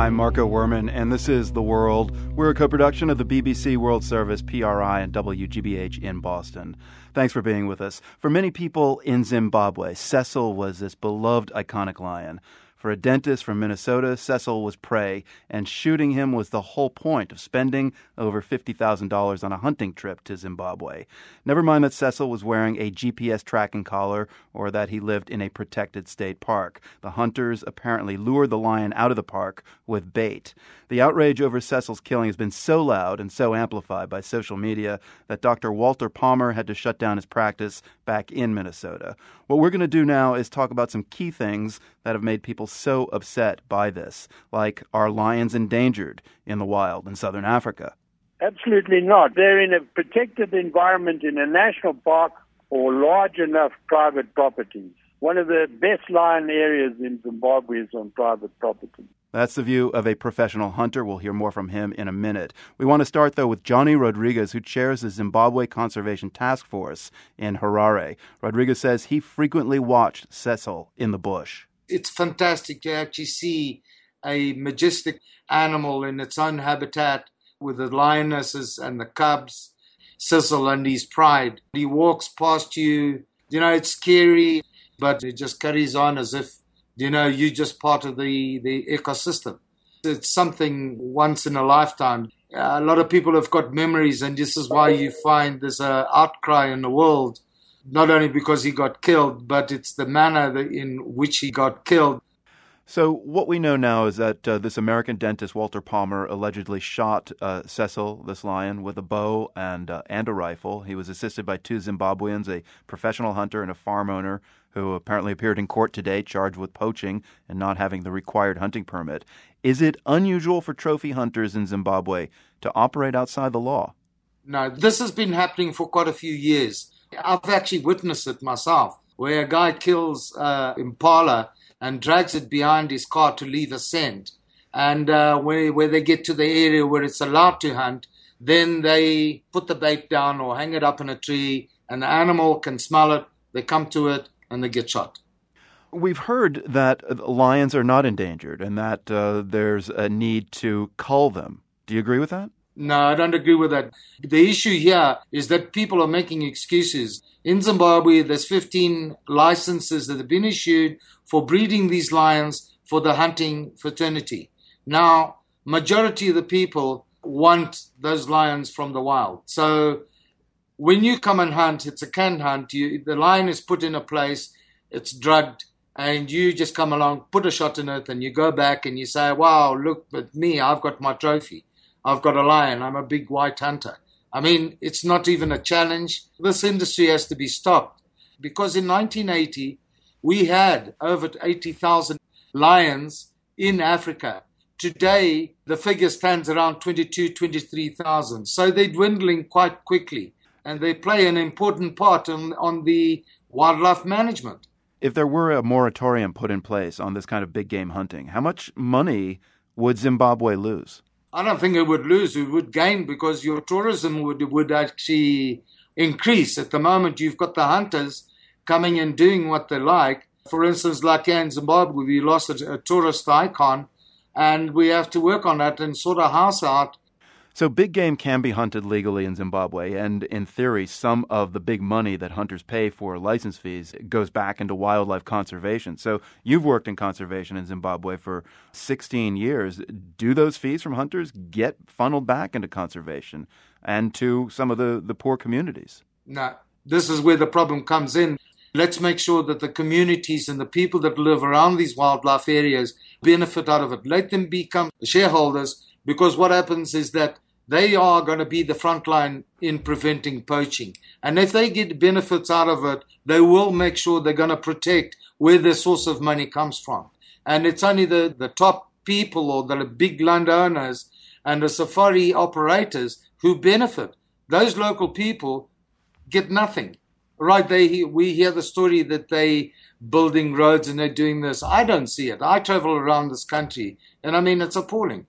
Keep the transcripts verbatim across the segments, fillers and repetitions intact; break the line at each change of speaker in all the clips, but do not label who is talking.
I'm Marco Werman, and this is The World. We're a co-production of the B B C World Service, P R I, and W G B H in Boston. Thanks for being with us. For many people in Zimbabwe, Cecil was this beloved, iconic lion. For a dentist from Minnesota, Cecil was prey, and shooting him was the whole point of spending over fifty thousand dollars on a hunting trip to Zimbabwe. Never mind that Cecil was wearing a G P S tracking collar or that he lived in a protected state park. The hunters apparently lured the lion out of the park with bait. The outrage over Cecil's killing has been so loud and so amplified by social media that Doctor Walter Palmer had to shut down his practice back in Minnesota. What we're going to do now is talk about some key things that have made people so upset by this, like, are lions endangered in the wild in southern Africa?
Absolutely not. They're in a protected environment in a national park or large enough private properties. One of the best lion areas in Zimbabwe is on private property.
That's the view of a professional hunter. We'll hear more from him in a minute. We want to start, though, with Johnny Rodriguez, who chairs the Zimbabwe Conservation Task Force in Harare. Rodriguez says he frequently watched Cecil in the bush.
It's fantastic to actually see a majestic animal in its own habitat with the lionesses and the cubs, Cecil and his pride. He walks past you, you know, it's scary, but it just carries on as if, you know, you're just part of the, the ecosystem. It's something once in a lifetime. A lot of people have got memories, and this is why you find there's an outcry in the world, not only because he got killed, but it's the manner in which he got killed.
So what we know now is that uh, this American dentist, Walter Palmer, allegedly shot uh, Cecil, this lion, with a bow and uh, and a rifle. He was assisted by two Zimbabweans, a professional hunter and a farm owner, who apparently appeared in court today charged with poaching and not having the required hunting permit. Is it unusual for trophy hunters in Zimbabwe to operate outside the law?
No, this has been happening for quite a few years. I've actually witnessed it myself, where a guy kills uh, impala and drags it behind his car to leave a scent. And uh, where, where they get to the area where it's allowed to hunt, then they put the bait down or hang it up in a tree, and the animal can smell it, they come to it, and they get shot.
We've heard that lions are not endangered and that uh, there's a need to cull them. Do you agree with that?
No, I don't agree with that. The issue here is that people are making excuses. In Zimbabwe, there's fifteen licenses that have been issued for breeding these lions for the hunting fraternity. Now, majority of the people want those lions from the wild. So when you come and hunt, it's a canned hunt. You, the lion is put in a place, it's drugged, and you just come along, put a shot in it, and you go back and you say, wow, look at me, I've got my trophy. I've got a lion. I'm a big white hunter. I mean, it's not even a challenge. This industry has to be stopped because in nineteen eighty, we had over eighty thousand lions in Africa. Today, the figure stands around twenty-two, twenty-three thousand. So they're dwindling quite quickly, and they play an important part on, on the wildlife management.
If there were a moratorium put in place on this kind of big game hunting, how much money would Zimbabwe lose?
I don't think it would lose. It would gain because your tourism would would actually increase. At the moment, you've got the hunters coming and doing what they like. For instance, like here in Zimbabwe, we lost a, a tourist icon, and we have to work on that and sort of house out.
So big game can be hunted legally in Zimbabwe, and in theory, some of the big money that hunters pay for license fees goes back into wildlife conservation. So you've worked in conservation in Zimbabwe for sixteen years. Do those fees from hunters get funneled back into conservation and to some of the, the poor communities?
No, this is where the problem comes in. Let's make sure that the communities and the people that live around these wildlife areas benefit out of it. Let them become shareholders, because what happens is that they are going to be the front line in preventing poaching. And if they get benefits out of it, they will make sure they're going to protect where their source of money comes from. And it's only the, the top people or the big landowners and the safari operators who benefit. Those local people get nothing. Right, they we hear the story that they building roads and they're doing this. I don't see it. I travel around this country, and I mean, it's appalling.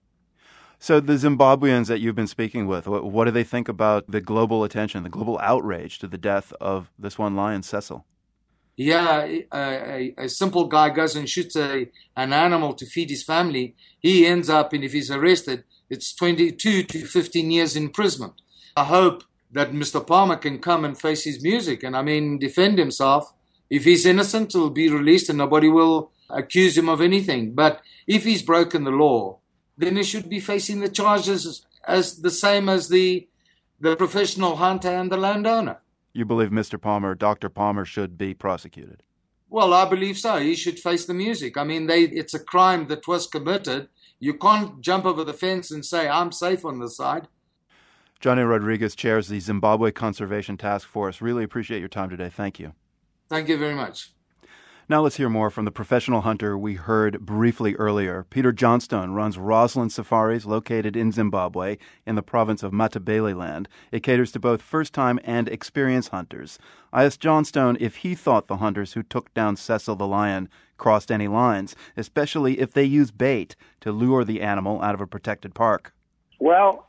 So the Zimbabweans that you've been speaking with, what, what do they think about the global attention, the global outrage to the death of this one lion, Cecil?
Yeah, a, a, a simple guy goes and shoots a, an animal to feed his family. He ends up, and if he's arrested, it's twenty-two to fifteen years imprisonment. I hope that Mister Palmer can come and face his music and, I mean, defend himself. If he's innocent, he'll be released and nobody will accuse him of anything. But if he's broken the law, then he should be facing the charges as the same as the the professional hunter and the landowner.
You believe Mister Palmer, Doctor Palmer, should be prosecuted?
Well, I believe so. He should face the music. I mean, they, it's a crime that was committed. You can't jump over the fence and say, I'm safe on this side.
Johnny Rodriguez chairs the Zimbabwe Conservation Task Force. Really appreciate your time today. Thank you.
Thank you very much.
Now let's hear more from the professional hunter we heard briefly earlier. Peter Johnstone runs Roslyn Safaris, located in Zimbabwe in the province of Matabeleland. It caters to both first-time and experienced hunters. I asked Johnstone if he thought the hunters who took down Cecil the lion crossed any lines, especially if they use bait to lure the animal out of a protected park.
Well,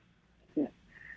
the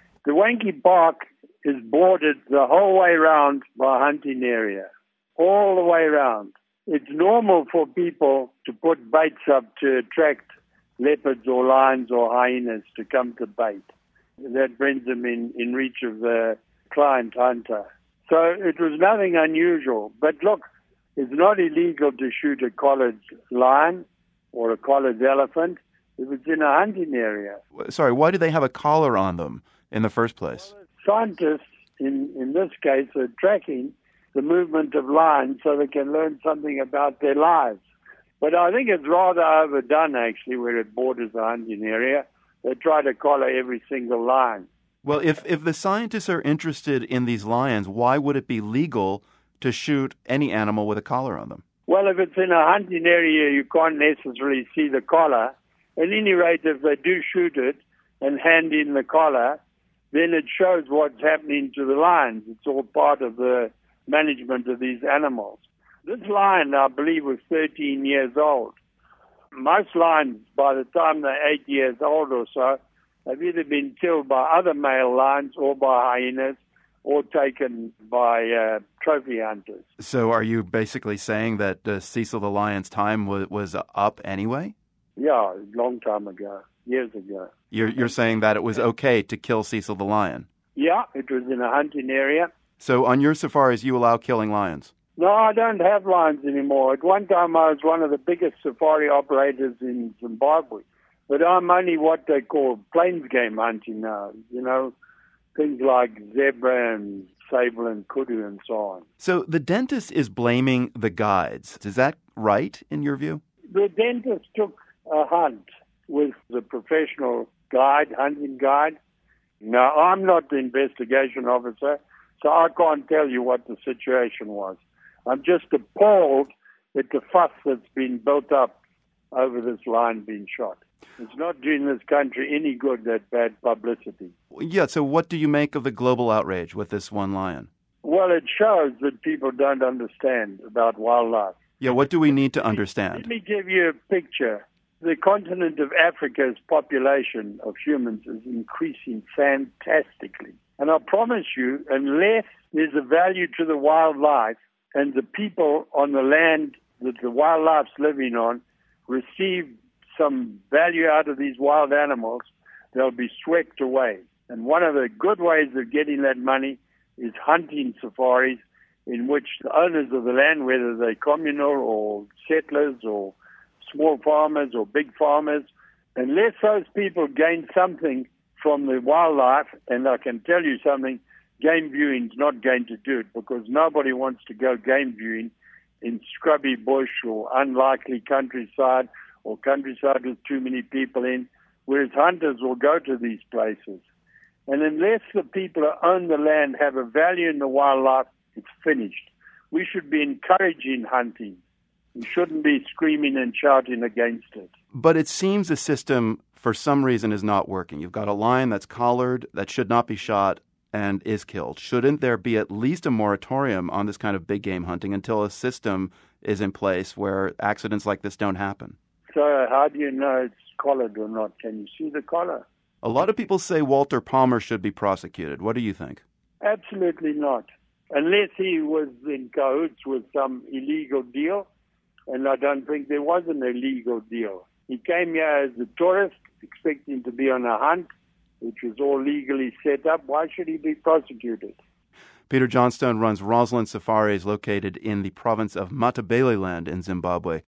Wankie Park is bordered the whole way around by a hunting area. All the way around. It's normal for people to put baits up to attract leopards or lions or hyenas to come to bait. That brings them in, in reach of the client hunter. So it was nothing unusual. But look, it's not illegal to shoot a collared lion or a collared elephant if it's in a hunting area.
Sorry, why do they have a collar on them in the first place?
Well, scientists, in, in this case, are tracking the movement of lions so they can learn something about their lives. But I think it's rather overdone, actually, where it borders the hunting area. They try to collar every single lion.
Well, if, if the scientists are interested in these lions, why would it be legal to shoot any animal with a collar on them?
Well, if it's in a hunting area, you can't necessarily see the collar. At any rate, if they do shoot it and hand in the collar, then it shows what's happening to the lions. It's all part of the management of these animals. This lion, I believe, was thirteen years old. Most lions, by the time they're eight years old or so, have either been killed by other male lions or by hyenas or taken by uh, trophy hunters.
So are you basically saying that uh, Cecil the lion's time was, was up anyway?
Yeah, a long time ago, years ago.
You're, you're saying that it was okay to kill Cecil the lion?
Yeah, it was in a hunting area.
So on your safaris, you allow killing lions?
No, I don't have lions anymore. At one time, I was one of the biggest safari operators in Zimbabwe. But I'm only what they call plains game hunting now. You know, things like zebra and sable and kudu and so on.
So the dentist is blaming the guides. Is that right, in your view?
The dentist took a hunt with the professional guide, hunting guide. Now, I'm not the investigation officer, so I can't tell you what the situation was. I'm just appalled at the fuss that's been built up over this lion being shot. It's not doing this country any good, that bad publicity.
Yeah, so what do you make of the global outrage with this one lion?
Well, it shows that people don't understand about wildlife.
Yeah, what do we need to understand?
Let me give you a picture. The continent of Africa's population of humans is increasing fantastically. And I promise you, unless there's a value to the wildlife and the people on the land that the wildlife's living on receive some value out of these wild animals, they'll be swept away. And one of the good ways of getting that money is hunting safaris in which the owners of the land, whether they're communal or settlers or small farmers or big farmers, unless those people gain something from the wildlife, and I can tell you something, game viewing's not going to do it, because nobody wants to go game viewing in scrubby bush or unlikely countryside or countryside with too many people in, whereas hunters will go to these places. And unless the people who own the land have a value in the wildlife, it's finished. We should be encouraging hunting. We shouldn't be screaming and shouting against it.
But it seems the system, for some reason, is not working. You've got a lion that's collared, that should not be shot, and is killed. Shouldn't there be at least a moratorium on this kind of big game hunting until a system is in place where accidents like this don't happen?
So how do you know it's collared or not? Can you see the collar?
A lot of people say Walter Palmer should be prosecuted. What do you think?
Absolutely not. unless he was in cahoots with some illegal deal, and I don't think there was an illegal deal. He came here as a tourist, expecting to be on a hunt, which was all legally set up. Why should he be prosecuted?
Peter Johnstone runs Roslyn Safaris, located in the province of Matabeleland in Zimbabwe.